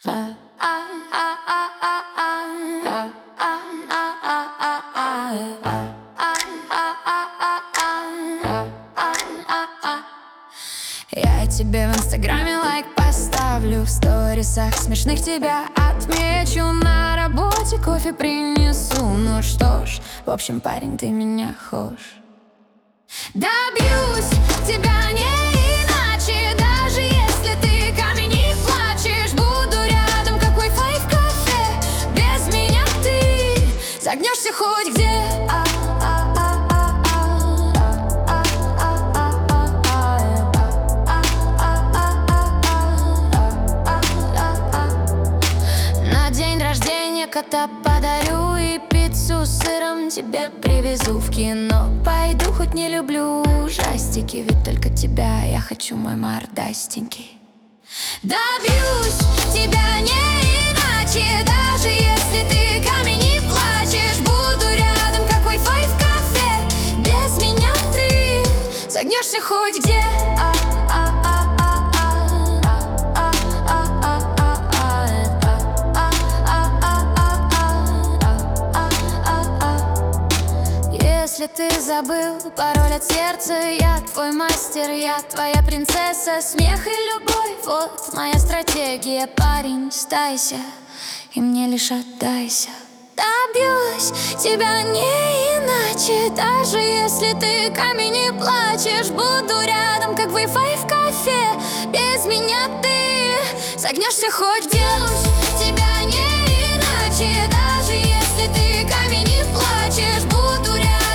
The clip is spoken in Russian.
Я тебе в инстаграме лайк поставлю, в сторисах смешных тебя отмечу, на работе кофе принесу. Ну что ж, в общем, парень, ты меня хошь. Добьюсь тебя не иначе, даже если ты ко мне не плачешь. Буду рядом, как Wi-Fi в кафе, без меня ты загнешься хоть где. На день рождения кота подарю и пиццу с сыром тебе привезу. В кино пойду, хоть не люблю ужастики, ведь только тебя я хочу, мой мордастенький. Добьюсь тебя не иначе, даже если ты ко мне не плачешь. Буду рядом, как Wi-Fi в кафе, без меня ты загнешься хоть где. Если ты забыл пароль от сердца, я твой мастер, я твоя принцесса. Смех и любовь, вот моя стратегия. Парень, стайся и мне лишь отдайся. Добьюсь тебя не иначе, даже если ты ко мне не плачешь. Буду рядом, как Wi-Fi в кафе, без меня ты загнешься хоть где. Тебя не иначе, даже если ты ко мне не плачешь. Буду рядом.